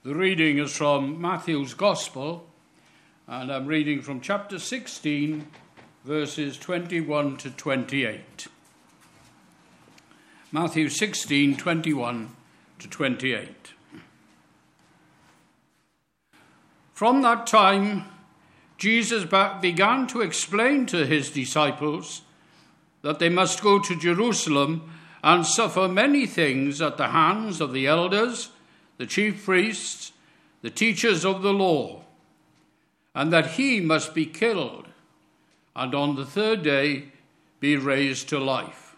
The reading is from Matthew's Gospel, and I'm reading from chapter 16, verses 21 to 28. Matthew 16, 21 to 28. From that time, Jesus began to explain to his disciples that they must go to Jerusalem and suffer many things at the hands of the elders, the chief priests, the teachers of the law, and that he must be killed, and on the third day be raised to life.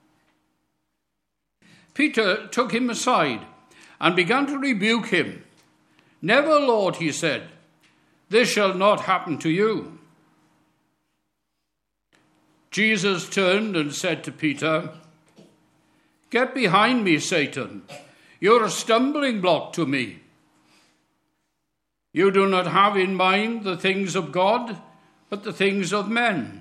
Peter took him aside and began to rebuke him. "Never, Lord," he said, "this shall not happen to you." Jesus turned and said to Peter, "Get behind me, Satan. You're a stumbling block to me. You do not have in mind the things of God, but the things of men."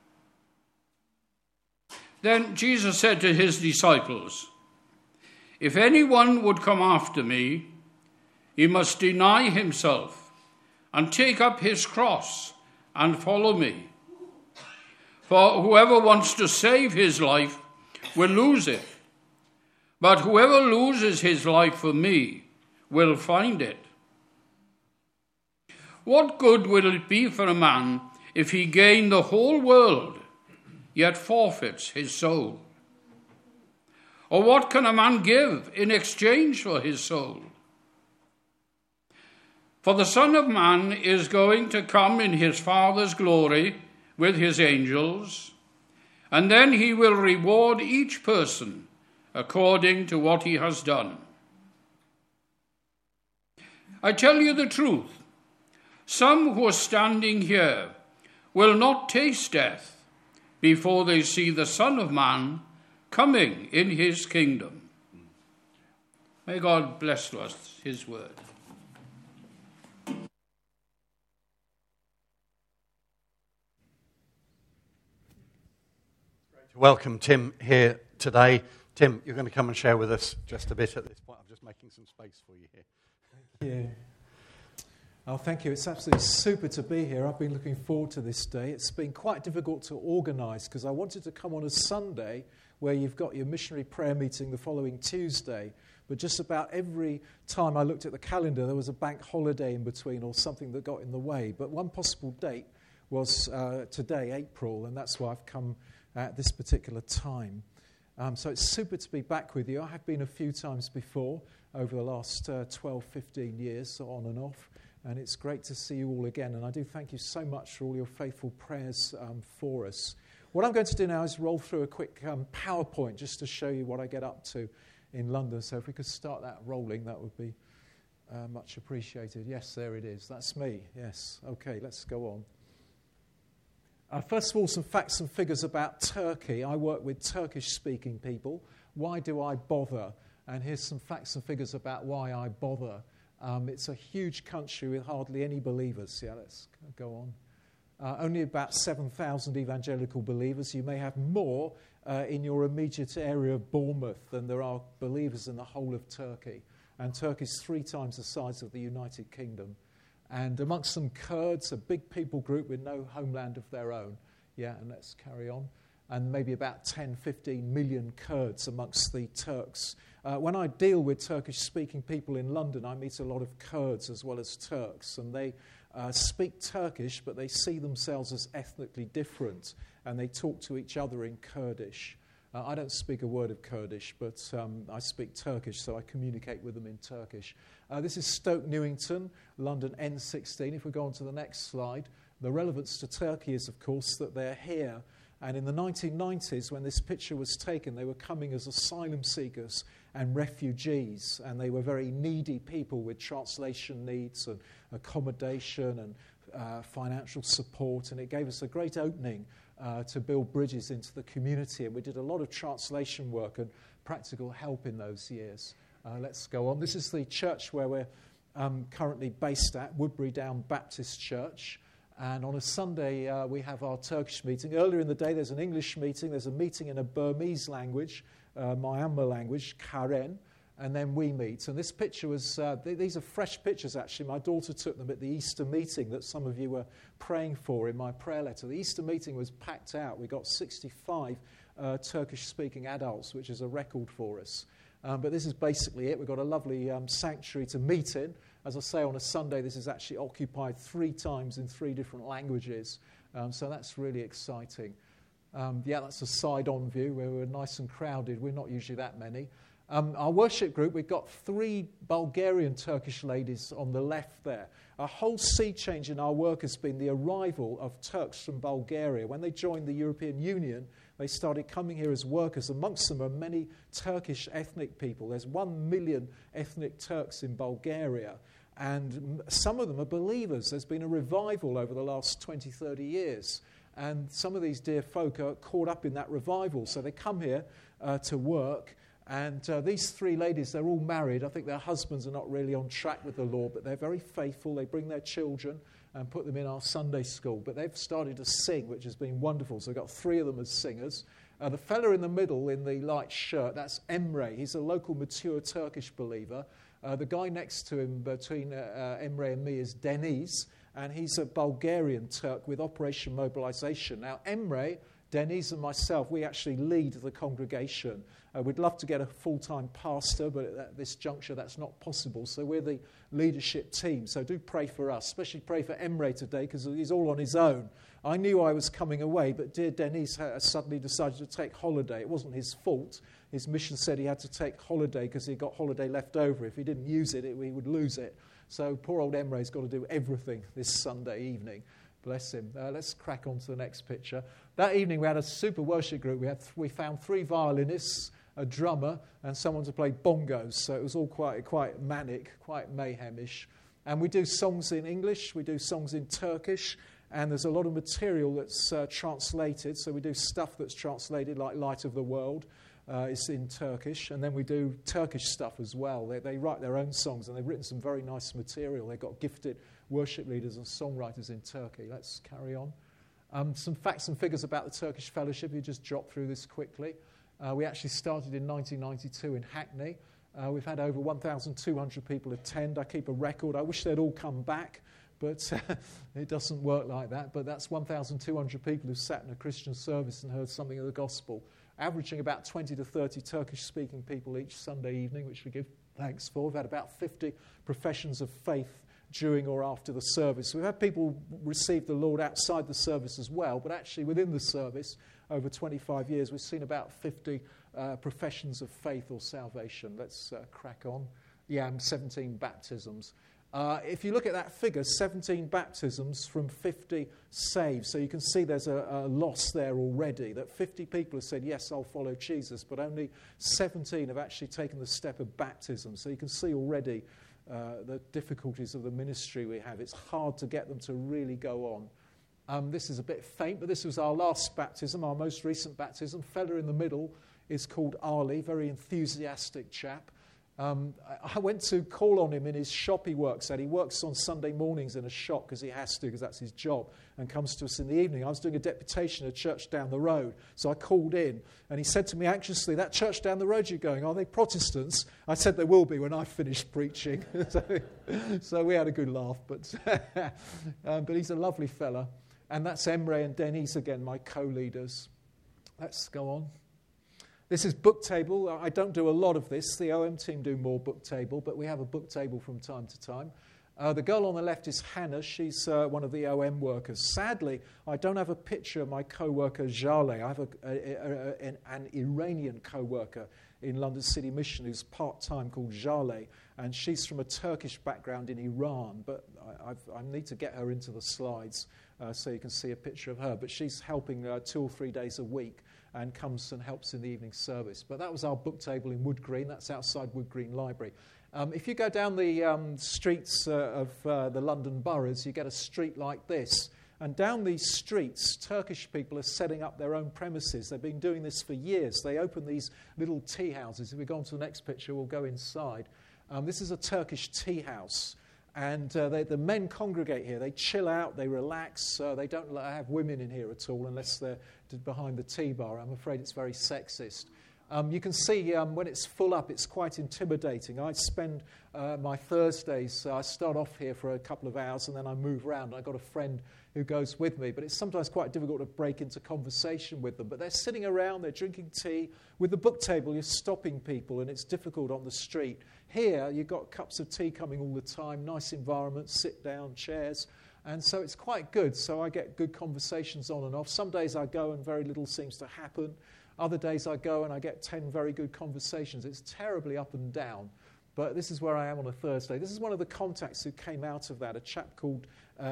Then Jesus said to his disciples, "If anyone would come after me, he must deny himself and take up his cross and follow me. For whoever wants to save his life will lose it. But whoever loses his life for me will find it. What good will it be for a man if he gain the whole world, yet forfeits his soul? Or what can a man give in exchange for his soul? For the Son of Man is going to come in his Father's glory with his angels, and then he will reward each person according to what he has done. I tell you the truth, some who are standing here will not taste death before they see the Son of Man coming in his kingdom." May God bless to us his word. Welcome Tim here today. Tim, you're going to come and share with us just a bit at this point. I'm just making some space for you here. Thank you. Oh, thank you. It's absolutely super to be here. I've been looking forward to this day. It's been quite difficult to organise because I wanted to come on a Sunday where you've got your missionary prayer meeting the following Tuesday. But just about every time I looked at the calendar, there was a bank holiday in between or something that got in the way. But one possible date was today, April, and that's why I've come at this particular time. So it's super to be back with you. I have been a few times before over the last 12, 15 years, on and off, and it's great to see you all again. And I do thank you so much for all your faithful prayers for us. What I'm going to do now is roll through a quick PowerPoint just to show you what I get up to in London. So if we could start that rolling, that would be much appreciated. Yes, there it is. That's me. Yes. Okay, let's go on. First of all, some facts and figures about Turkey. I work with Turkish-speaking people. Why do I bother? And here's some facts and figures about why I bother. It's a huge country with hardly any believers. Yeah, let's go on. Only about 7,000 evangelical believers. You may have more in your immediate area of Bournemouth than there are believers in the whole of Turkey. And Turkey's 3 times the size of the United Kingdom. And amongst them, Kurds, a big people group with no homeland of their own. Yeah, and let's carry on. And maybe about 10, 15 million Kurds amongst the Turks. When I deal with Turkish-speaking people in London, I meet a lot of Kurds as well as Turks. And they speak Turkish, but they see themselves as ethnically different. And they talk to each other in Kurdish. I don't speak a word of Kurdish, but I speak Turkish, so I communicate with them in Turkish. This is Stoke Newington, London N16. If we go on to the next slide, the relevance to Turkey is, of course, that they're here. And in the 1990s, when this picture was taken, they were coming as asylum seekers and refugees. And they were very needy people with translation needs and accommodation and financial support. And it gave us a great opening to build bridges into the community. And we did a lot of translation work and practical help in those years. Let's go on. This is the church where we're currently based at, Woodbury Down Baptist Church. And on a Sunday, we have our Turkish meeting. Earlier in the day, there's an English meeting. There's a meeting in a Burmese language, Myanmar language, Karen. and then we meet. And this picture was, these are fresh pictures actually. My daughter took them at the Easter meeting that some of you were praying for in my prayer letter. The Easter meeting was packed out. We got 65 Turkish-speaking adults, which is a record for us. But this is basically it. We've got a lovely sanctuary to meet in. As I say, on a Sunday, this is actually occupied 3 times in 3 different languages. So that's really exciting. That's a side-on view where we're nice and crowded. We're not usually that many. Our worship group, we've got 3 Bulgarian Turkish ladies on the left there. A whole sea change in our work has been the arrival of Turks from Bulgaria. When they joined the European Union, they started coming here as workers. Amongst them are many Turkish ethnic people. There's 1 million ethnic Turks in Bulgaria, and some of them are believers. There's been a revival over the last 20, 30 years, and some of these dear folk are caught up in that revival, so they come here to work. And these 3 ladies, they're all married. I think their husbands are not really on track with the Lord, but they're very faithful. They bring their children and put them in our Sunday school. But they've started to sing, which has been wonderful. So we've got 3 of them as singers. The fella in the middle in the light shirt, that's Emre. He's a local mature Turkish believer. The guy next to him between Emre and me is Deniz, and he's a Bulgarian Turk with Operation Mobilization. Now, Emre, Deniz and myself, we actually lead the congregation. We'd love to get a full-time pastor, but at this juncture that's not possible. So we're the leadership team. So do pray for us, especially pray for Emre today because he's all on his own. I knew I was coming away, but dear Deniz suddenly decided to take holiday. It wasn't his fault. His mission said he had to take holiday because he got holiday left over. If he didn't use it, he would lose it. So poor old Emre's got to do everything this Sunday evening. Bless him. Let's crack on to the next picture. That evening we had a super worship group. We found 3 violinists, a drummer, and someone to play bongos. So it was all quite manic, quite mayhemish. And we do songs in English, we do songs in Turkish, and there's a lot of material that's translated. So we do stuff that's translated, like Light of the World. It's in Turkish, and then we do Turkish stuff as well. They write their own songs, and they've written some very nice material. They've got gifted worship leaders and songwriters in Turkey. Let's carry on. Some facts and figures about the Turkish Fellowship. You just drop through this quickly. We actually started in 1992 in Hackney. We've had over 1,200 people attend. I keep a record. I wish they'd all come back, but it doesn't work like that. But that's 1,200 people who sat in a Christian service and heard something of the gospel, averaging about 20 to 30 Turkish-speaking people each Sunday evening, which we give thanks for. We've had about 50 professions of faith during or after the service. We've had people receive the Lord outside the service as well, but actually within the service, over 25 years, we've seen about 50 professions of faith or salvation. Let's crack on. 17 baptisms. If you look at that figure, 17 baptisms from 50 saved. So you can see there's a loss there already, that 50 people have said, yes, I'll follow Jesus, but only 17 have actually taken the step of baptism. So you can see already the difficulties of the ministry we have. It's hard to get them to really go on. This is a bit faint, but this was our last baptism, our most recent baptism. Fella in the middle is called Ali, very enthusiastic chap. I went to call on him in his shop he works at. He works on Sunday mornings in a shop because he has to, because that's his job, and comes to us in the evening. I was doing a deputation at a church down the road, so I called in, and he said to me anxiously, that church down the road you're going, are they Protestants? I said they will be when I finish preaching. So we had a good laugh, but he's a lovely fella. And that's Emre and Deniz again, my co-leaders. Let's go on. This is book table. I don't do a lot of this. The OM team do more book table, but we have a book table from time to time. The girl on the left is Hannah. She's one of the OM workers. Sadly, I don't have a picture of my co-worker, Jale. I have an Iranian co-worker in London City Mission who's part-time called Jale, and she's from a Turkish background in Iran, but I need to get her into the slides so you can see a picture of her. But she's helping 2 or 3 days a week and comes and helps in the evening service. But that was our book table in Wood Green. That's outside Wood Green Library. If you go down the streets of the London boroughs, you get a street like this. And down these streets, Turkish people are setting up their own premises. They've been doing this for years. They open these little tea houses. If we go on to the next picture, we'll go inside. This is a Turkish tea house. And the men congregate here. They chill out, they relax. They don't have women in here at all unless they're behind the tea bar. I'm afraid it's very sexist. You can see when it's full up, it's quite intimidating. I spend my Thursdays, I start off here for a couple of hours and then I move around. I've got a friend who goes with me, but it's sometimes quite difficult to break into conversation with them. But they're sitting around, they're drinking tea. With the book table, you're stopping people and it's difficult on the street. Here, you've got cups of tea coming all the time, nice environment, sit-down chairs. And so it's quite good. So I get good conversations on and off. Some days I go and very little seems to happen. Other days I go and I get 10 very good conversations. It's terribly up and down. But this is where I am on a Thursday. This is one of the contacts who came out of that, a chap called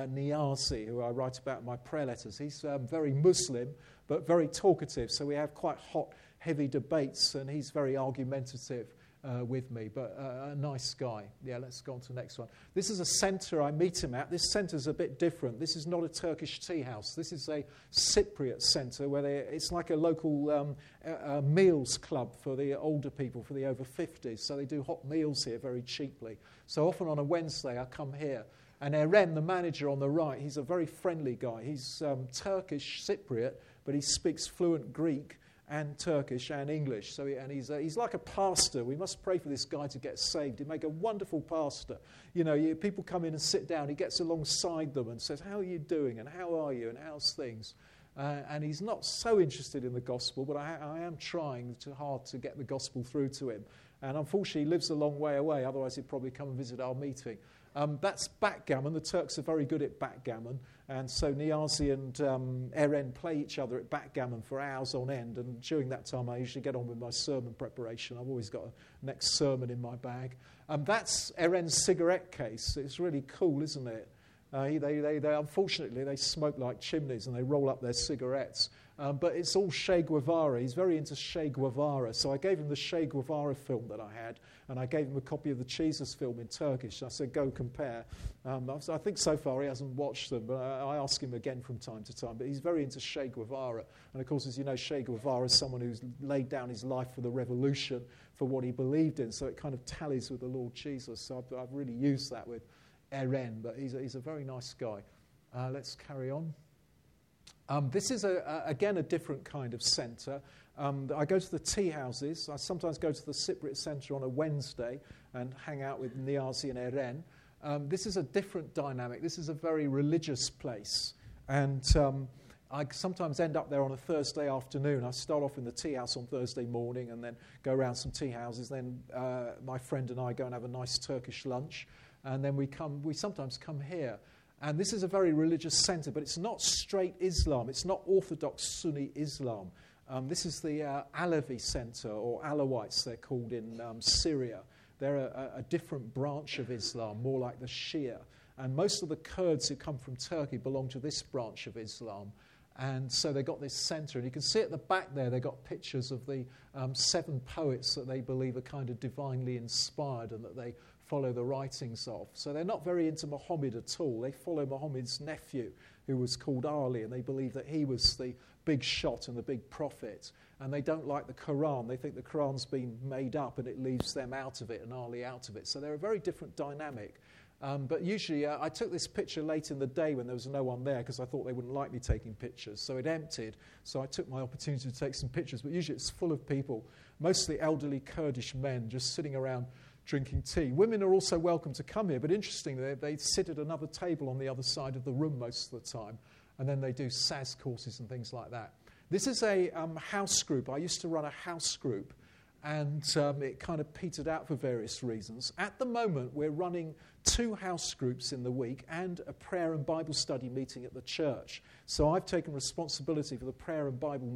Niazi, who I write about in my prayer letters. He's very Muslim, but very talkative. So we have quite hot, heavy debates, and he's very argumentative with me, but a nice guy. Yeah, let's go on to the next one. This is a centre I meet him at. This centre is a bit different. This is not a Turkish tea house. This is a Cypriot centre where it's like a local meals club for the older people, for the over 50s. So they do hot meals here very cheaply. So often on a Wednesday I come here. And Eren, the manager on the right, he's a very friendly guy. He's Turkish Cypriot, but he speaks fluent Greek and Turkish and English. So he's like a pastor. We must pray for this guy to get saved. He'd make a wonderful pastor. You know, people come in and sit down. He gets alongside them and says, how are you doing? And how are you? And how's things? And he's not so interested in the gospel, but I am trying too hard to get the gospel through to him. And unfortunately, he lives a long way away. Otherwise, he'd probably come and visit our meeting. That's backgammon. The Turks are very good at backgammon. And so Niazi and Eren play each other at backgammon for hours on end. And during that time, I usually get on with my sermon preparation. I've always got a next sermon in my bag. That's Eren's cigarette case. It's really cool, isn't it? They unfortunately, they smoke like chimneys and they roll up their cigarettes. But it's all Che Guevara. He's very into Che Guevara. So I gave him the Che Guevara film that I had, and I gave him a copy of the Jesus film in Turkish. I said, go compare. I think so far he hasn't watched them, but I ask him again from time to time. But he's very into Che Guevara. And of course, as you know, Che Guevara is someone who's laid down his life for the revolution, for what he believed in. So it kind of tallies with the Lord Jesus. So I've really used that with Eren, but he's a very nice guy. Let's carry on. This is, again, a different kind of centre. I go to the tea houses. I sometimes go to the Cypriot Centre on a Wednesday and hang out with Niazi and Eren. This is a different dynamic. This is a very religious place. And I sometimes end up there on a Thursday afternoon. I start off in the tea house on Thursday morning and then go around some tea houses. Then my friend and I go and have a nice Turkish lunch. And then we sometimes come here. And this is a very religious centre, but it's not straight Islam. It's not Orthodox Sunni Islam. This is the Alevi Centre, or Alawites they're called in Syria. They're a different branch of Islam, more like the Shia. And most of the Kurds who come from Turkey belong to this branch of Islam. And so they've got this centre. And you can see at the back there, they've got pictures of the 7 poets that they believe are kind of divinely inspired and that they follow the writings of. So they're not very into Muhammad at all. They follow Muhammad's nephew, who was called Ali, and they believe that he was the big shot and the big prophet. And they don't like the Quran. They think the Quran's been made up and it leaves them out of it and Ali out of it. So they're a very different dynamic. But usually I took this picture late in the day when there was no one there because I thought they wouldn't like me taking pictures. So it emptied. So I took my opportunity to take some pictures. But usually it's full of people, mostly elderly Kurdish men, just sitting around drinking tea. Women are also welcome to come here, but interestingly, they sit at another table on the other side of the room most of the time, and then they do SAS courses and things like that. This is a house group. I used to run a house group, and it kind of petered out for various reasons. At the moment, we're running 2 house groups in the week and a prayer and Bible study meeting at the church. So I've taken responsibility for the prayer and Bible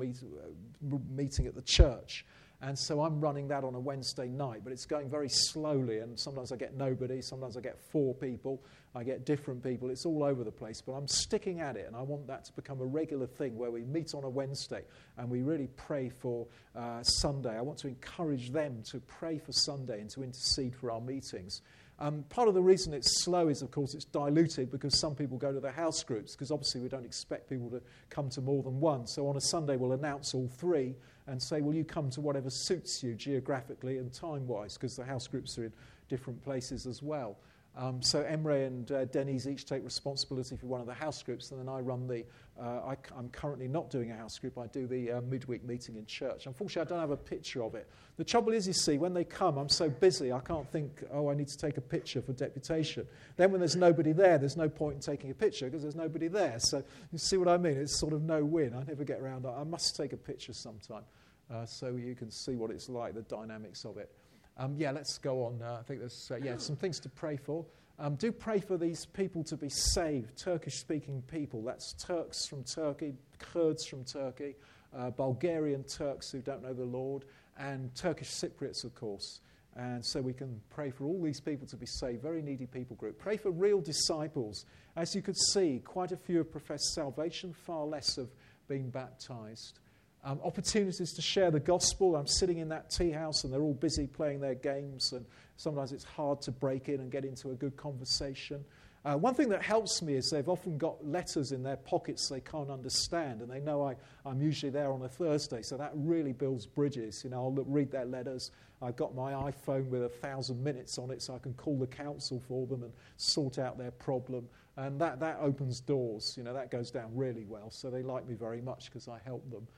meeting at the church. And so I'm running that on a Wednesday night, but it's going very slowly, and sometimes I get nobody, sometimes I get 4 people, I get different people. It's all over the place, but I'm sticking at it, and I want that to become a regular thing where we meet on a Wednesday and we really pray for Sunday. I want to encourage them to pray for Sunday and to intercede for our meetings. Part of the reason it's slow is, of course, it's diluted because some people go to the house groups, because obviously we don't expect people to come to more than one. So on a Sunday we'll announce all 3 and say, well, you come to whatever suits you geographically and time-wise, because the house groups are in different places as well. So Emre and Denise each take responsibility for one of the house groups, and then I run the... I'm currently not doing a house group. I do the midweek meeting in church. Unfortunately, I don't have a picture of it. The trouble is, you see, when they come, I'm so busy, I can't think, I need to take a picture for deputation. Then when there's nobody there's no point in taking a picture because there's nobody there. So you see what I mean? It's sort of no-win. I never get around. I must take a picture sometime so you can see what it's like, the dynamics of it. Let's go on. I think there's some things to pray for. Do pray for these people to be saved, Turkish-speaking people. That's Turks from Turkey, Kurds from Turkey, Bulgarian Turks who don't know the Lord, and Turkish Cypriots, of course. And so we can pray for all these people to be saved, very needy people group. Pray for real disciples. As you could see, quite a few have professed salvation, far less have been baptized. Opportunities to share the gospel. I'm sitting in that tea house and they're all busy playing their games, and sometimes it's hard to break in and get into a good conversation. One thing that helps me is they've often got letters in their pockets they can't understand, and they know I'm usually there on a Thursday, so that really builds bridges. I'll read their letters. I've got my iPhone with 1,000 minutes on it, so I can call the council for them and sort out their problem, and that opens doors. That goes down really well, so they like me very much because I help them.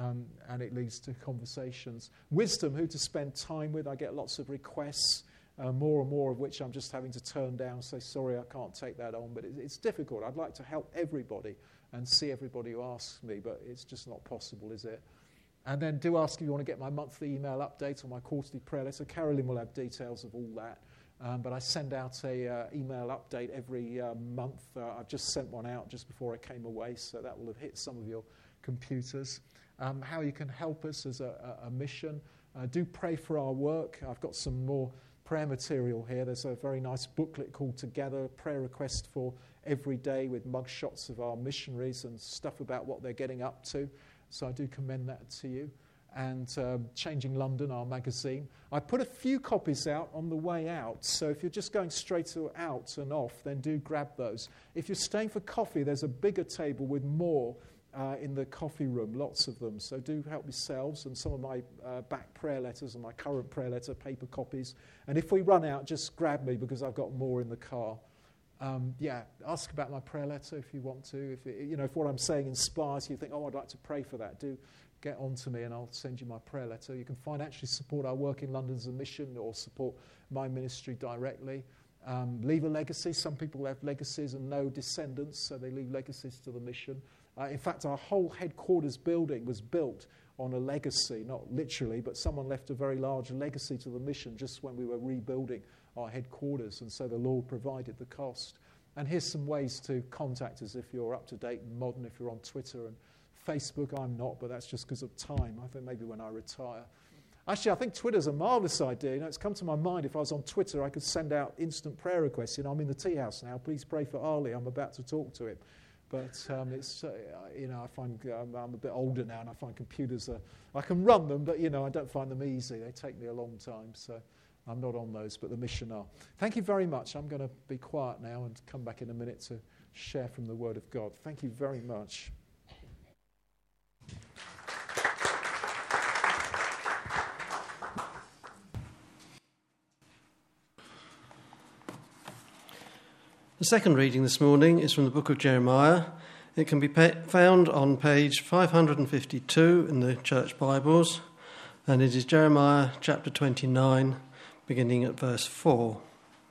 And it leads to conversations. Wisdom, who to spend time with. I get lots of requests, more and more of which I'm just having to turn down, say, sorry, I can't take that on. But it's difficult. I'd like to help everybody and see everybody who asks me, but it's just not possible, is it? And then do ask if you want to get my monthly email update or my quarterly prayer letter. Carolyn will have details of all that. But I send out a email update every month. I've just sent one out just before I came away, so that will have hit some of your computers. How you can help us as a mission. Do pray for our work. I've got some more prayer material here. There's a very nice booklet called Together, prayer request for every day with mugshots of our missionaries and stuff about what they're getting up to. So I do commend that to you. And Changing London, our magazine. I put a few copies out on the way out, so if you're just going straight out and off, then do grab those. If you're staying for coffee, there's a bigger table with more in the coffee room, lots of them. So do help yourselves, and some of my back prayer letters and my current prayer letter, paper copies. And if we run out, just grab me because I've got more in the car. Ask about my prayer letter if you want to. If what I'm saying inspires you, think, I'd like to pray for that, do get on to me and I'll send you my prayer letter. You can financially support our work in London as a mission or support my ministry directly. Leave a legacy. Some people have legacies and no descendants, so they leave legacies to the mission. In fact, our whole headquarters building was built on a legacy, not literally, but someone left a very large legacy to the mission just when we were rebuilding our headquarters, and so the Lord provided the cost. And here's some ways to contact us if you're up to date and modern, if you're on Twitter and Facebook. I'm not, but that's just because of time. I think maybe when I retire. Actually, I think Twitter's a marvellous idea. It's come to my mind, if I was on Twitter, I could send out instant prayer requests. I'm in the tea house now. Please pray for Ali. I'm about to talk to him. But I find I'm a bit older now, and I find computers I can run them, but I don't find them easy. They take me a long time, so I'm not on those. But the mission are. Thank you very much. I'm going to be quiet now and come back in a minute to share from the Word of God. Thank you very much. The second reading this morning is from the book of Jeremiah. It can be found on page 552 in the Church Bibles, and it is Jeremiah chapter 29, beginning at verse 4.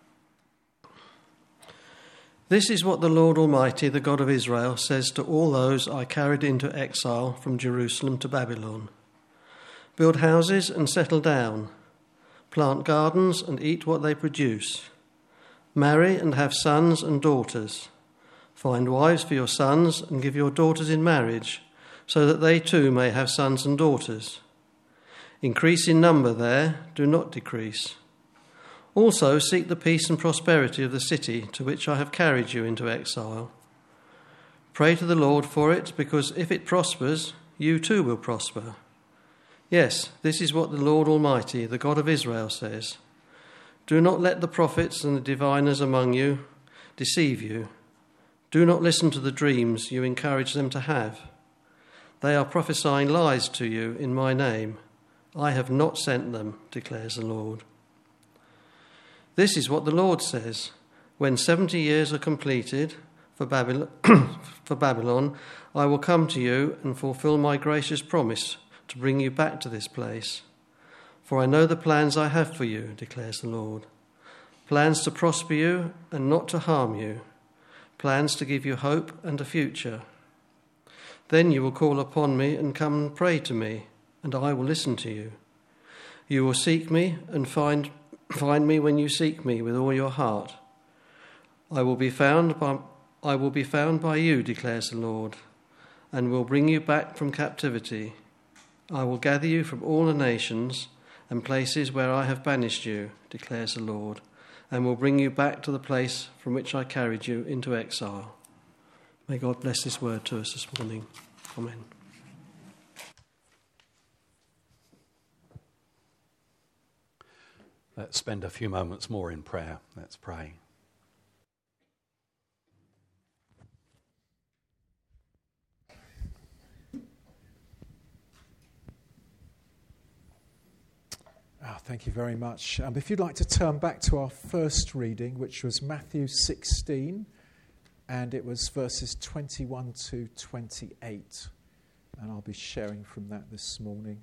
This is what the Lord Almighty, the God of Israel, says to all those I carried into exile from Jerusalem to Babylon. Build houses and settle down. Plant gardens and eat what they produce. Marry and have sons and daughters. Find wives for your sons and give your daughters in marriage, so that they too may have sons and daughters. Increase in number there, do not decrease. Also seek the peace and prosperity of the city to which I have carried you into exile. Pray to the Lord for it, because if it prospers, you too will prosper. Yes, this is what the Lord Almighty, the God of Israel, says. Do not let the prophets and the diviners among you deceive you. Do not listen to the dreams you encourage them to have. They are prophesying lies to you in my name. I have not sent them, declares the Lord. This is what the Lord says. When 70 years are completed for Babylon, I will come to you and fulfill my gracious promise to bring you back to this place. For I know the plans I have for you, declares the Lord. Plans to prosper you and not to harm you. Plans to give you hope and a future. Then you will call upon me and come and pray to me, and I will listen to you. You will seek me and find me when you seek me with all your heart. I will be found by you, declares the Lord, and will bring you back from captivity. I will gather you from all the nations and places where I have banished you, declares the Lord, and will bring you back to the place from which I carried you into exile. May God bless this word to us this morning. Amen. Let's spend a few moments more in prayer. Let's pray. Thank you very much. If you'd like to turn back to our first reading, which was Matthew 16, and it was verses 21 to 28. And I'll be sharing from that this morning.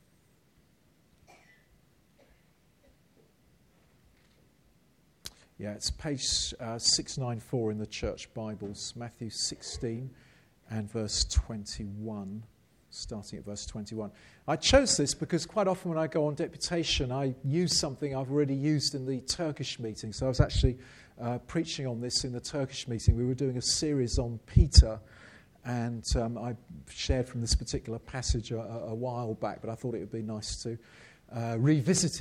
Yeah, it's page 694 in the church Bibles, Matthew 16 and verse 21. Starting at verse 21. I chose this because quite often when I go on deputation, I use something I've already used in the Turkish meeting. So I was actually preaching on this in the Turkish meeting. We were doing a series on Peter, and I shared from this particular passage a while back, but I thought it would be nice to revisit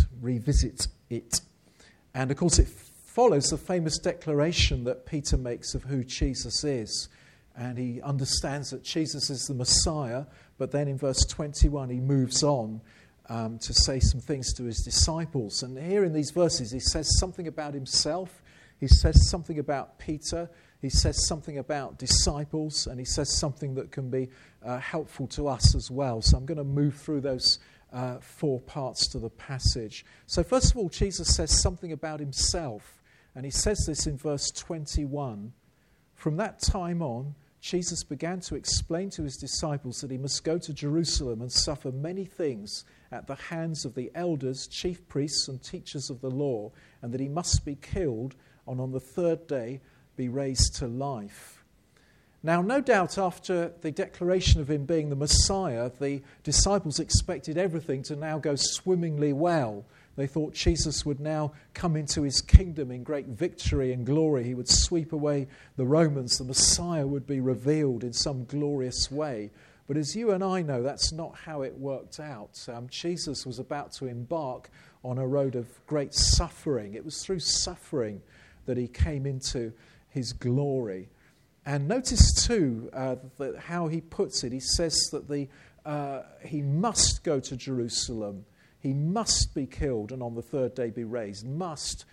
it. And of course it follows the famous declaration that Peter makes of who Jesus is. And he understands that Jesus is the Messiah, but then in verse 21 he moves on to say some things to his disciples. And here in these verses he says something about himself, he says something about Peter, he says something about disciples, and he says something that can be helpful to us as well. So I'm going to move through those four parts to the passage. So first of all, Jesus says something about himself, and he says this in verse 21. From that time on, Jesus began to explain to his disciples that he must go to Jerusalem and suffer many things at the hands of the elders, chief priests, and teachers of the law, and that he must be killed and on the third day be raised to life. Now, no doubt after the declaration of him being the Messiah, the disciples expected everything to now go swimmingly well. They thought Jesus would now come into his kingdom in great victory and glory. He would sweep away the Romans. The Messiah would be revealed in some glorious way. But as you and I know, that's not how it worked out. Jesus was about to embark on a road of great suffering. It was through suffering that he came into his glory. And notice too that how he puts it. He says that he must go to Jerusalem. He must be killed and on the third day be raised. Must.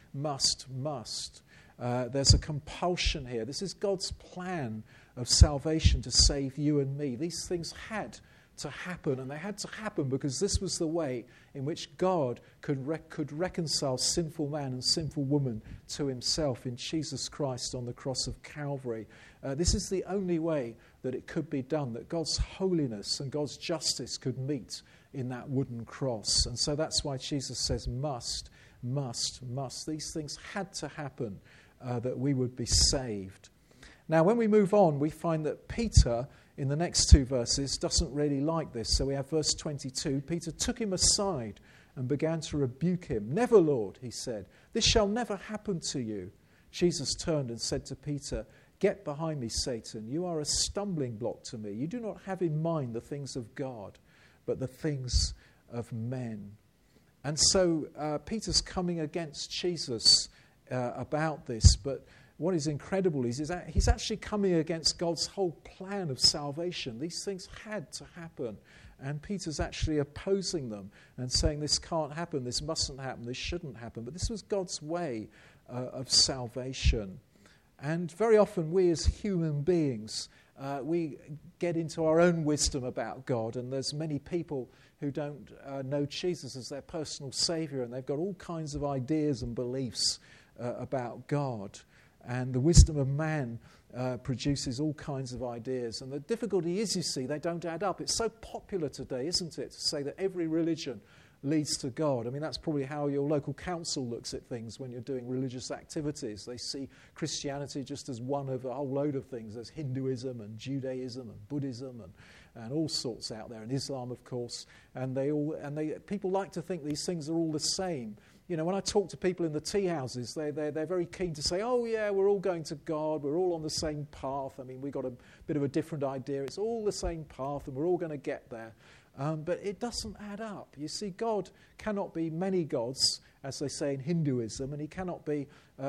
There's a compulsion here. This is God's plan of salvation to save you and me. These things had to happen, and they had to happen because this was the way in which God could reconcile sinful man and sinful woman to himself in Jesus Christ on the cross of Calvary. This is the only way that it could be done, that God's holiness and God's justice could meet in that wooden cross. And so that's why Jesus says must. These things had to happen that we would be saved. Now, when we move on, we find that Peter, in the next two verses, doesn't really like this. So we have verse 22. Peter took him aside and began to rebuke him. "Never, Lord," he said. "This shall never happen to you." Jesus turned and said to Peter, "Get behind me, Satan. You are a stumbling block to me. You do not have in mind the things of God, but the things of men." And so Peter's coming against Jesus about this, but what is incredible is that he's actually coming against God's whole plan of salvation. These things had to happen, and Peter's actually opposing them and saying this can't happen, this mustn't happen, this shouldn't happen. But this was God's way of salvation. And very often we as human beings, we get into our own wisdom about God, and there's many people who don't know Jesus as their personal Saviour, and they've got all kinds of ideas and beliefs about God. And the wisdom of man produces all kinds of ideas. And the difficulty is, you see, they don't add up. It's so popular today, isn't it, to say that every religion leads to God. I mean, that's probably how your local council looks at things when you're doing religious activities. They see Christianity just as one of a whole load of things. There's Hinduism and Judaism and Buddhism and all sorts out there, and Islam, of course. And people like to think these things are all the same. You know, when I talk to people in the tea houses, they're very keen to say, oh, yeah, we're all going to God, we're all on the same path. I mean, we've got a bit of a different idea. It's all the same path, and we're all going to get there. But it doesn't add up. You see, God cannot be many gods, as they say in Hinduism, and he cannot be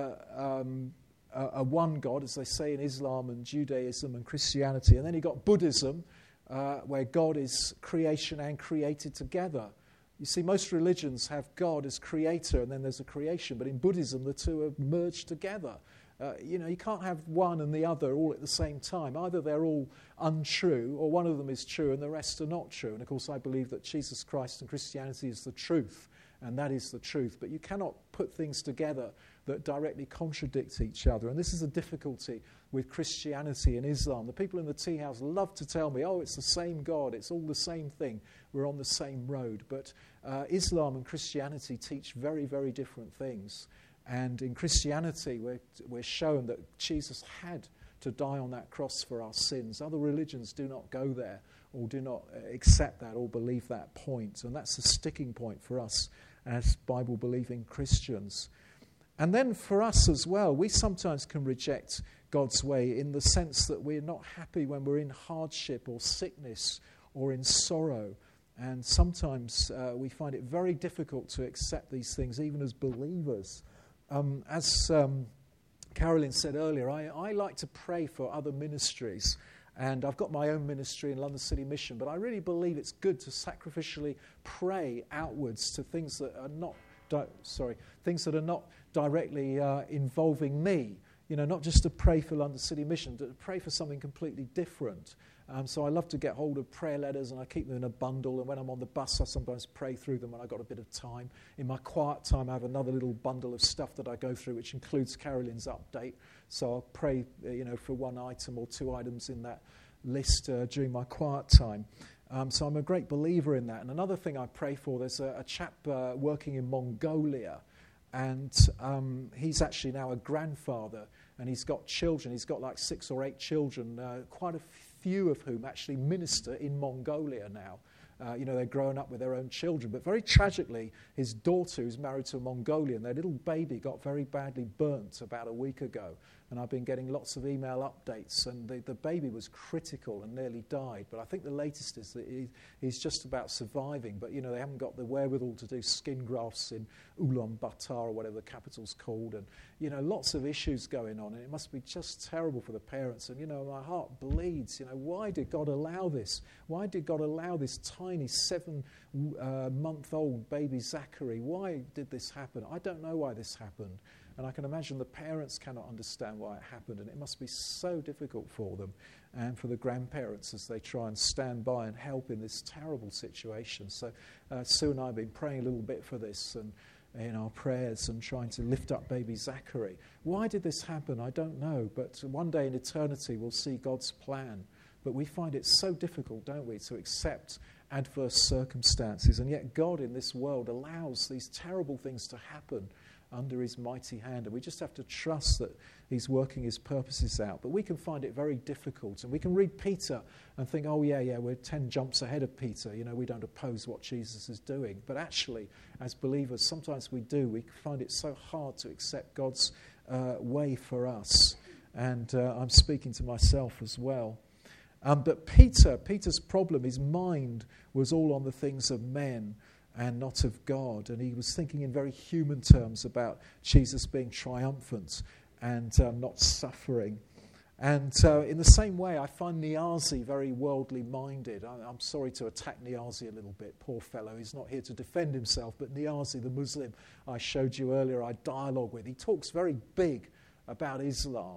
a one God, as they say in Islam and Judaism and Christianity. And then you've got Buddhism, where God is creation and created together. You see, most religions have God as creator, and then there's a creation. But in Buddhism, the two are merged together. You can't have one and the other all at the same time. Either they're all untrue, or one of them is true and the rest are not true. And of course, I believe that Jesus Christ and Christianity is the truth, and that is the truth. But you cannot put things together that directly contradict each other. And this is a difficulty with Christianity and Islam. The people in the tea house love to tell me, oh, it's the same God, it's all the same thing, we're on the same road. But Islam and Christianity teach very, very different things. And in Christianity, we're shown that Jesus had to die on that cross for our sins. Other religions do not go there, or do not accept that, or believe that point. And that's the sticking point for us as Bible-believing Christians. And then for us as well, we sometimes can reject God's way in the sense that we're not happy when we're in hardship or sickness or in sorrow. And sometimes we find it very difficult to accept these things, even as believers. As Carolyn said earlier, I like to pray for other ministries, and I've got my own ministry in London City Mission, but I really believe it's good to sacrificially pray outwards to things that are not directly involving me. You know, not just to pray for London City Mission, but to pray for something completely different. So I love to get hold of prayer letters, and I keep them in a bundle, and when I'm on the bus I sometimes pray through them when I've got a bit of time. In my quiet time I have another little bundle of stuff that I go through, which includes Carolyn's update. So I'll pray for one item or two items in that list during my quiet time. So I'm a great believer in that. And another thing I pray for, there's a chap working in Mongolia, and he's actually now a grandfather, and he's got children. He's got like 6 or 8 children, quite a few of whom actually minister in Mongolia now. They're growing up with their own children. But very tragically, his daughter, who's married to a Mongolian, their little baby got very badly burnt about a week ago. And I've been getting lots of email updates, and the baby was critical and nearly died. But I think the latest is that he's just about surviving. But, they haven't got the wherewithal to do skin grafts in Ulaanbaatar or whatever the capital's called. And, lots of issues going on. And it must be just terrible for the parents. And, my heart bleeds. Why did God allow this? Why did God allow this tiny 7-month-old baby Zachary? Why did this happen? I don't know why this happened. And I can imagine the parents cannot understand why it happened, and it must be so difficult for them and for the grandparents as they try and stand by and help in this terrible situation. So Sue and I have been praying a little bit for this and in our prayers and trying to lift up baby Zachary. Why did this happen? I don't know, but one day in eternity we'll see God's plan. But we find it so difficult, don't we, to accept adverse circumstances, and yet God in this world allows these terrible things to happen under his mighty hand, and we just have to trust that he's working his purposes out. But we can find it very difficult, and we can read Peter and think, oh yeah, we're 10 jumps ahead of Peter, we don't oppose what Jesus is doing. But actually, as believers, sometimes we do. We find it so hard to accept God's way for us, and I'm speaking to myself as well. But Peter's problem, his mind was all on the things of men and not of God. And he was thinking in very human terms about Jesus being triumphant and not suffering. And in the same way, I find Niazi very worldly minded. I'm sorry to attack Niazi a little bit. Poor fellow, he's not here to defend himself. But Niazi, the Muslim I showed you earlier, I dialogue with, he talks very big about Islam.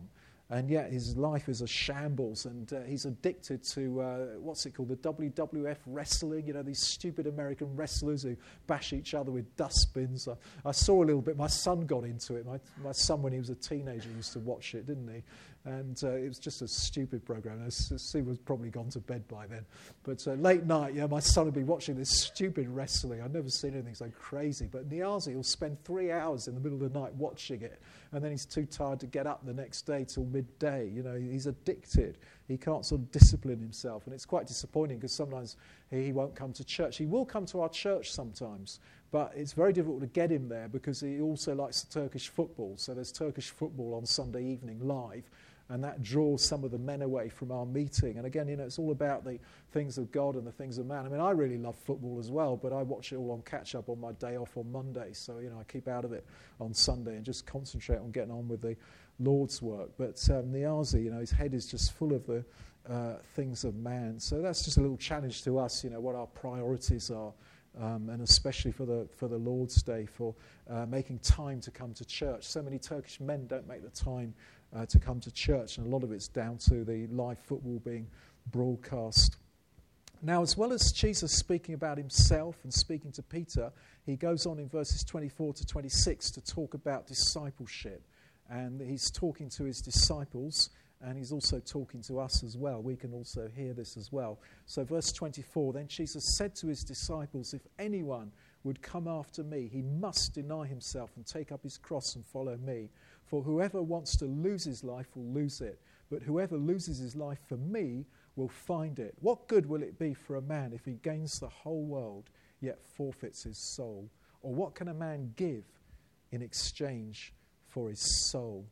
And yet his life is a shambles, and he's addicted to, what's it called, the WWF wrestling, these stupid American wrestlers who bash each other with dustbins. I saw a little bit, my son got into it. My son, when he was a teenager, used to watch it, didn't he? And it was just a stupid program. Steve was probably gone to bed by then. But late night, my son would be watching this stupid wrestling. I've never seen anything so crazy. But Niazi will spend 3 hours in the middle of the night watching it, and then he's too tired to get up the next day till midday. He's addicted. He can't sort of discipline himself. And it's quite disappointing because sometimes he won't come to church. He will come to our church sometimes, but it's very difficult to get him there because he also likes the Turkish football. So there's Turkish football on Sunday evening live, and that draws some of the men away from our meeting. And again, it's all about the things of God and the things of man. I mean, I really love football as well, but I watch it all on catch-up on my day off on Monday. So, I keep out of it on Sunday and just concentrate on getting on with the Lord's work. But Niazi, his head is just full of the things of man. So that's just a little challenge to us, what our priorities are. And especially for the Lord's Day, for making time to come to church. So many Turkish men don't make the time to come to church, and a lot of it's down to the live football being broadcast. Now, as well as Jesus speaking about himself and speaking to Peter, he goes on in verses 24 to 26 to talk about discipleship. And he's talking to his disciples, and he's also talking to us as well. We can also hear this as well. So verse 24, then Jesus said to his disciples, if anyone would come after me, he must deny himself and take up his cross and follow me. For whoever wants to lose his life will lose it, but whoever loses his life for me will find it. What good will it be for a man if he gains the whole world, yet forfeits his soul? Or what can a man give in exchange for his soul?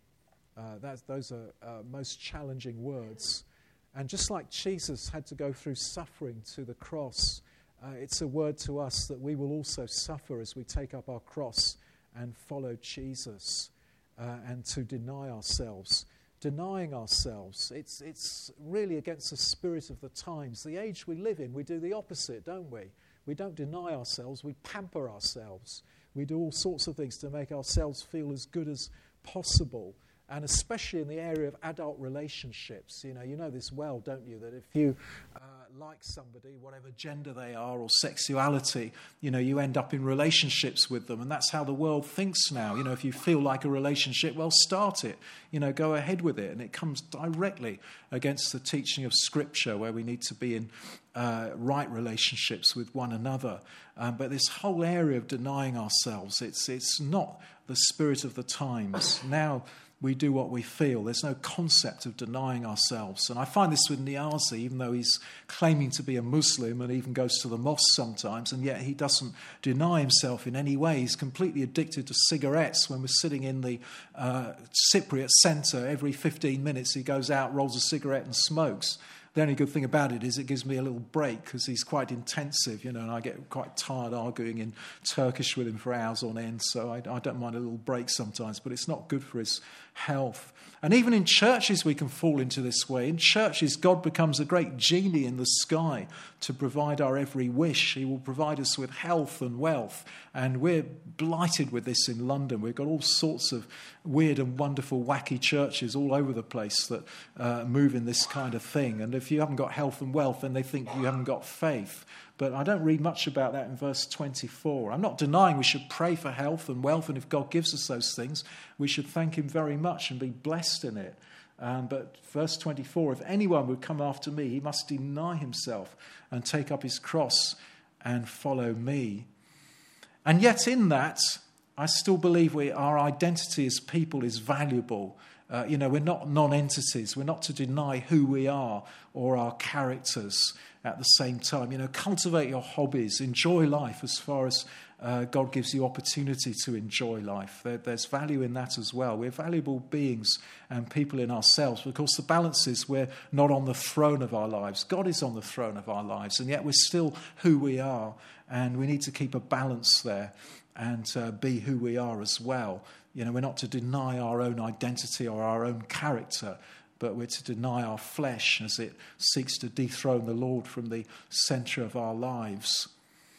Those are most challenging words. And just like Jesus had to go through suffering to the cross, it's a word to us that we will also suffer as we take up our cross and follow Jesus, and to deny ourselves. Denying ourselves, it's really against the spirit of the times. The age we live in, we do the opposite, don't we? We don't deny ourselves, we pamper ourselves. We do all sorts of things to make ourselves feel as good as possible. And especially in the area of adult relationships. You know this well, don't you? That if you like somebody, whatever gender they are or sexuality, you end up in relationships with them. And that's how the world thinks now. If you feel like a relationship, well, start it. Go ahead with it. And it comes directly against the teaching of Scripture, where we need to be in right relationships with one another. But this whole area of denying ourselves, it's not the spirit of the times. Now, we do what we feel. There's no concept of denying ourselves. And I find this with Niazi, even though he's claiming to be a Muslim and even goes to the mosque sometimes, and yet he doesn't deny himself in any way. He's completely addicted to cigarettes. When we're sitting in the Cypriot centre, every 15 minutes he goes out, rolls a cigarette and smokes. The only good thing about it is it gives me a little break because he's quite intensive, and I get quite tired arguing in Turkish with him for hours on end, so I don't mind a little break sometimes, but it's not good for his health. And even in churches we can fall into this way. In churches, God becomes a great genie in the sky to provide our every wish. He will provide us with health and wealth, and we're blighted with this in London. We've got all sorts of weird and wonderful, wacky churches all over the place that move in this kind of thing. And if you haven't got health and wealth, then they think you haven't got faith. But I don't read much about that in verse 24. I'm not denying we should pray for health and wealth, and if God gives us those things, we should thank him very much and be blessed in it. But verse 24, if anyone would come after me, he must deny himself and take up his cross and follow me. And yet in that, I still believe our identity as people is valuable. We're not non-entities. We're not to deny who we are or our characters at the same time. Cultivate your hobbies. Enjoy life as far as God gives you opportunity to enjoy life. There's value in that as well. We're valuable beings and people in ourselves. But of course, the balance is we're not on the throne of our lives. God is on the throne of our lives, and yet we're still who we are. And we need to keep a balance there and be who we are as well. We're not to deny our own identity or our own character, but we're to deny our flesh as it seeks to dethrone the Lord from the centre of our lives.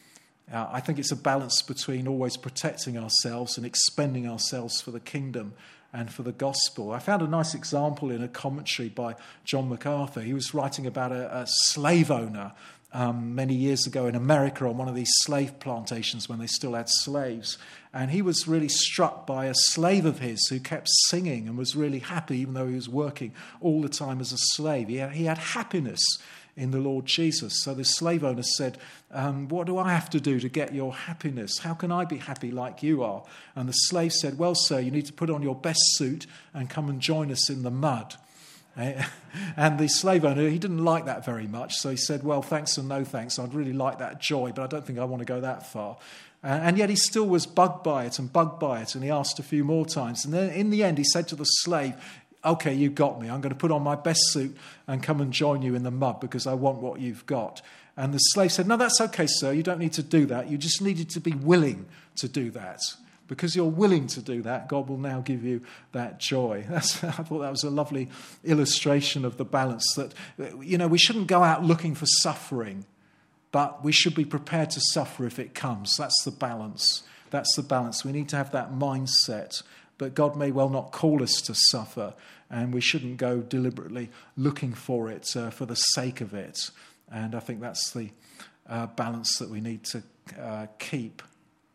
I think it's a balance between always protecting ourselves and expending ourselves for the kingdom and for the gospel. I found a nice example in a commentary by John MacArthur. He was writing about a slave owner many years ago in America on one of these slave plantations when they still had slaves. And he was really struck by a slave of his who kept singing and was really happy even though he was working all the time as a slave. He had happiness in the Lord Jesus. So the slave owner said, what do I have to do to get your happiness? How can I be happy like you are? And the slave said, well, sir, you need to put on your best suit and come and join us in the mud. And the slave owner, he didn't like that very much. So he said, well, thanks and no thanks. I'd really like that joy, but I don't think I want to go that far. And yet he still was bugged by it. And he asked a few more times. And then in the end, he said to the slave, okay, you got me. I'm going to put on my best suit and come and join you in the mud because I want what you've got. And the slave said, no, that's okay, sir. You don't need to do that. You just needed to be willing to do that. Because you're willing to do that, God will now give you that joy. I thought that was a lovely illustration of the balance that, we shouldn't go out looking for suffering, but we should be prepared to suffer if it comes. That's the balance. That's the balance. We need to have that mindset. But God may well not call us to suffer, and we shouldn't go deliberately looking for it for the sake of it. And I think that's the balance that we need to keep.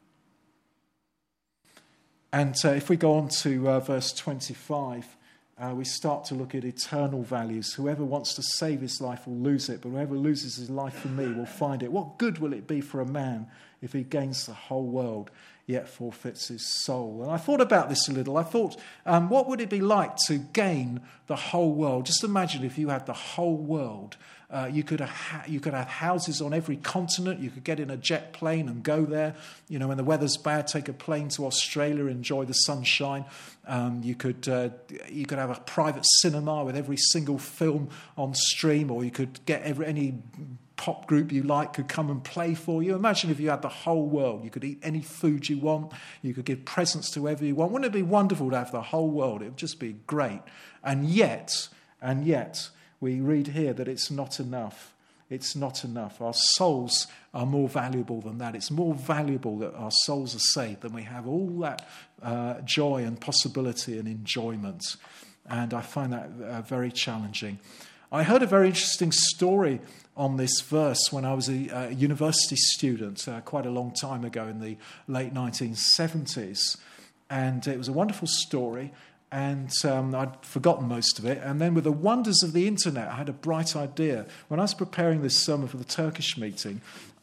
And if we go on to verse 25, we start to look at eternal values. Whoever wants to save his life will lose it, but whoever loses his life for me will find it. What good will it be for a man if he gains the whole world yet forfeits his soul? And I thought about this a little. I thought, what would it be like to gain the whole world? Just imagine if you had the whole world. You could have houses on every continent. You could get in a jet plane and go there. When the weather's bad, take a plane to Australia, enjoy the sunshine. You could have a private cinema with every single film on stream, or you could get any pop group you like could come and play for you. Imagine if you had the whole world. You could eat any food you want. You could give presents to whoever you want. Wouldn't it be wonderful to have the whole world? It would just be great. And yet, we read here that it's not enough. It's not enough. Our souls are more valuable than that. It's more valuable that our souls are saved than we have all that joy and possibility and enjoyment. And I find that very challenging. I heard a very interesting story on this verse when I was a university student quite a long time ago in the late 1970s. And it was a wonderful story. And I'd forgotten most of it. And then with the wonders of the internet, I had a bright idea. When I was preparing this sermon for the Turkish meeting,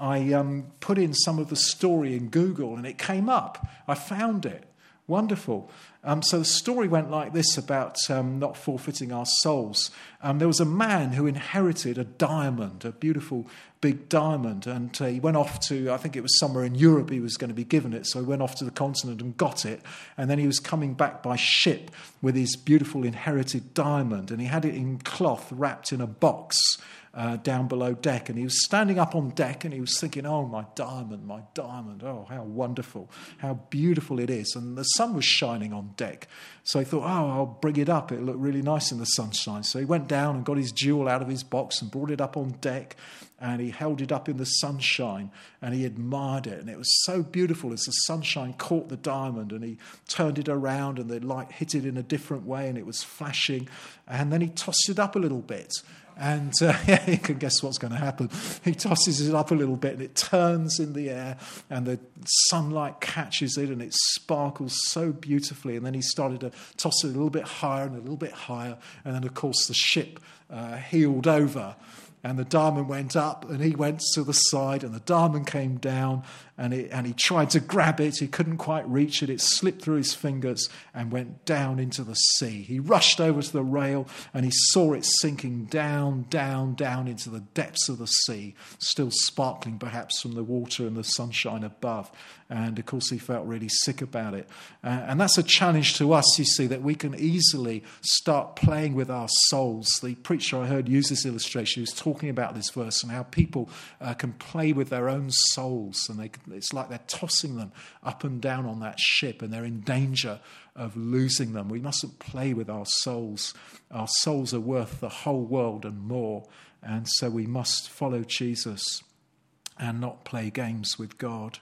I put in some of the story in Google and it came up. I found it. Wonderful. So the story went like this about not forfeiting our souls. There was a man who inherited a diamond, a beautiful big diamond, and he went off to, I think it was somewhere in Europe he was going to be given it, so he went off to the continent and got it, and then he was coming back by ship with his beautiful inherited diamond, and he had it in cloth wrapped in a box down below deck, and he was standing up on deck and he was thinking, oh, my diamond, oh, how wonderful, how beautiful it is. And the sun was shining on deck, so he thought, oh, I'll bring it up, it'll look really nice in the sunshine. So he went down and got his jewel out of his box and brought it up on deck, and he held it up in the sunshine and he admired it, and it was so beautiful as the sunshine caught the diamond, and he turned it around and the light hit it in a different way and it was flashing, and then he tossed it up a little bit. And you can guess what's going to happen. He tosses it up a little bit and it turns in the air and the sunlight catches it and it sparkles so beautifully. And then he started to toss it a little bit higher and a little bit higher. And then, of course, the ship heeled over and the diamond went up and he went to the side and the diamond came down and he tried to grab it. He couldn't quite reach it. It slipped through his fingers and went down into the sea. He rushed over to the rail and he saw it sinking down, down, down into the depths of the sea, still sparkling perhaps from the water and the sunshine above. And, of course, he felt really sick about it. And that's a challenge to us, you see, that we can easily start playing with our souls. The preacher I heard use this illustration. He was talking about this verse and how people can play with their own souls. And it's like they're tossing them up and down on that ship and they're in danger of losing them. We mustn't play with our souls. Our souls are worth the whole world and more. And so we must follow Jesus. and not play games with God.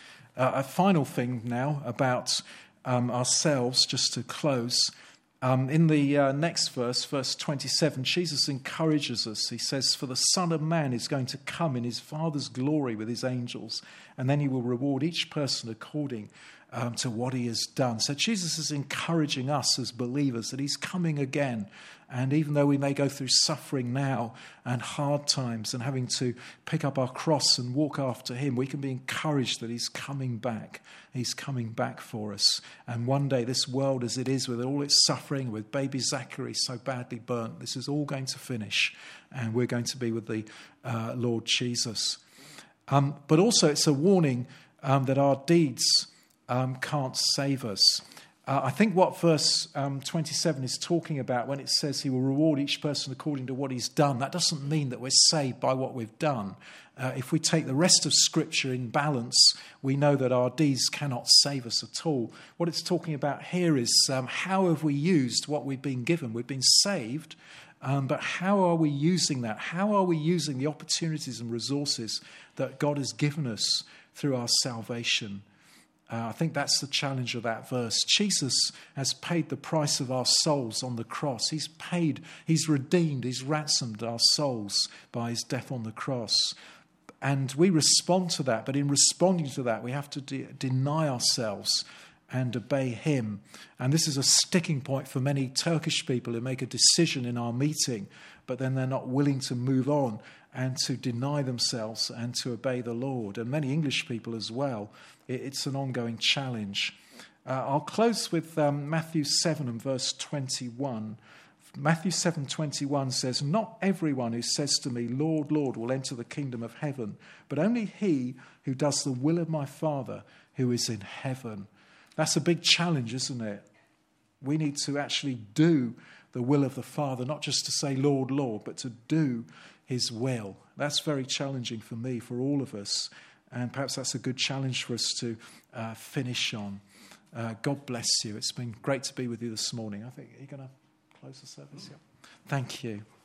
A final thing now about ourselves, just to close. In the next verse, verse 27, Jesus encourages us. He says, "For the Son of Man is going to come in his Father's glory with his angels, and then he will reward each person according to what he has done." So Jesus is encouraging us as believers that he's coming again. And even though we may go through suffering now and hard times and having to pick up our cross and walk after him, we can be encouraged that he's coming back. He's coming back for us. And one day this world as it is, with all its suffering, with baby Zachary so badly burnt, this is all going to finish. And we're going to be with the Lord Jesus. But also it's a warning that our deeds can't save us. I think what verse 27 is talking about when it says he will reward each person according to what he's done, that doesn't mean that we're saved by what we've done. If we take the rest of Scripture in balance, we know that our deeds cannot save us at all. What it's talking about here is how have we used what we've been given? We've been saved, but how are we using that? How are we using the opportunities and resources that God has given us through our salvation? I think that's the challenge of that verse. Jesus has paid the price of our souls on the cross. He's redeemed, he's ransomed our souls by his death on the cross. And we respond to that, but in responding to that, we have to deny ourselves and obey him. And this is a sticking point for many Turkish people who make a decision in our meeting, but then they're not willing to move on and to deny themselves and to obey the Lord. And many English people as well. It's an ongoing challenge. I'll close with Matthew 7 and verse 21. Matthew 7:21 says, "Not everyone who says to me, 'Lord, Lord,' will enter the kingdom of heaven, but only he who does the will of my Father who is in heaven." That's a big challenge, isn't it? We need to actually do the will of the Father, not just to say, "Lord, Lord," but to do his will. That's very challenging for me, for all of us. And perhaps that's a good challenge for us to finish on. God bless you. It's been great to be with you this morning. I think, are you going to close the service? Yeah. Thank you.